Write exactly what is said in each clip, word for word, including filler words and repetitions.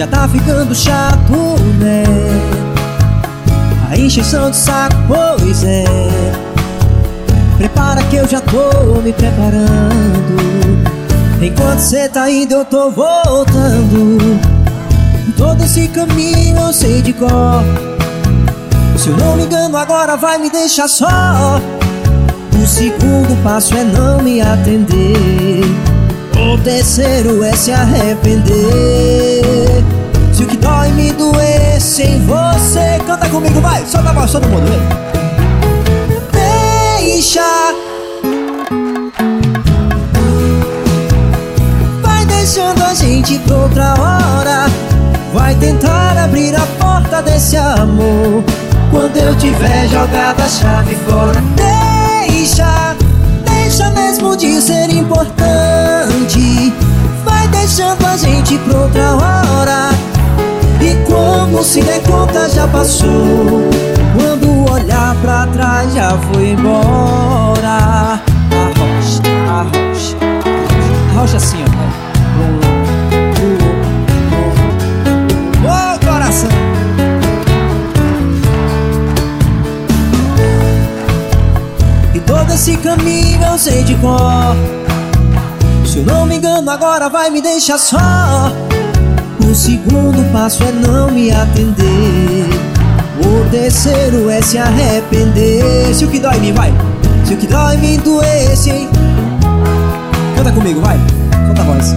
já tá ficando chato, né? A encheção de saco, pois é. Prepara que eu já tô me preparando. Enquanto cê tá indo eu tô voltando. Todo esse caminho eu sei de cor. Se eu não me engano agora vai me deixar só. O segundo passo é não me atender. O terceiro é se arrepender. Se o que dói me doesse em você. Canta comigo, vai, solta a voz, todo mundo, vem. Deixa. Vai deixando a gente pra outra hora. Vai tentar abrir a porta desse amor quando eu tiver jogado a chave fora. Deixa, deixa mesmo de ser importante. Vai deixando a gente pra outra hora. E quando se der conta já passou. Quando olhar pra trás já foi embora. Arrocha, arrocha, arrocha assim, ó. Ô coração. E todo esse caminho eu sei de cor. Se eu não me engano agora vai me deixar só. O segundo passo é não me atender. O terceiro é se arrepender. Se o que dói em mim, vai. Se o que dói me doesse, hein? Canta comigo, vai. Solta a voz.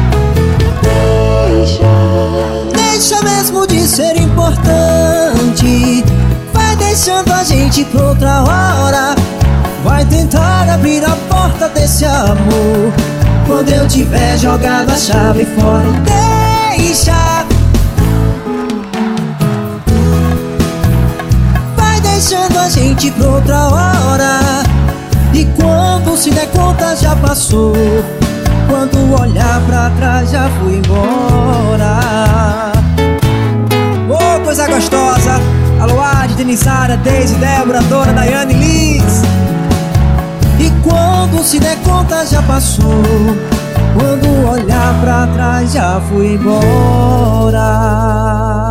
Deixa, deixa mesmo de ser importante. Vai deixando a gente pra outra hora. Vai tentar abrir a porta desse amor quando eu tiver jogado a chave fora. Deixa. Vai deixando a gente pra outra hora. E quando se der conta já passou. Quando olhar pra trás já fui embora. Ô, oh, coisa gostosa. Alô, Adi, Denissara, Deise, Débora, Dora, Daiane, Liz. E quando se der conta já passou. Quando olhar pra trás já fui embora.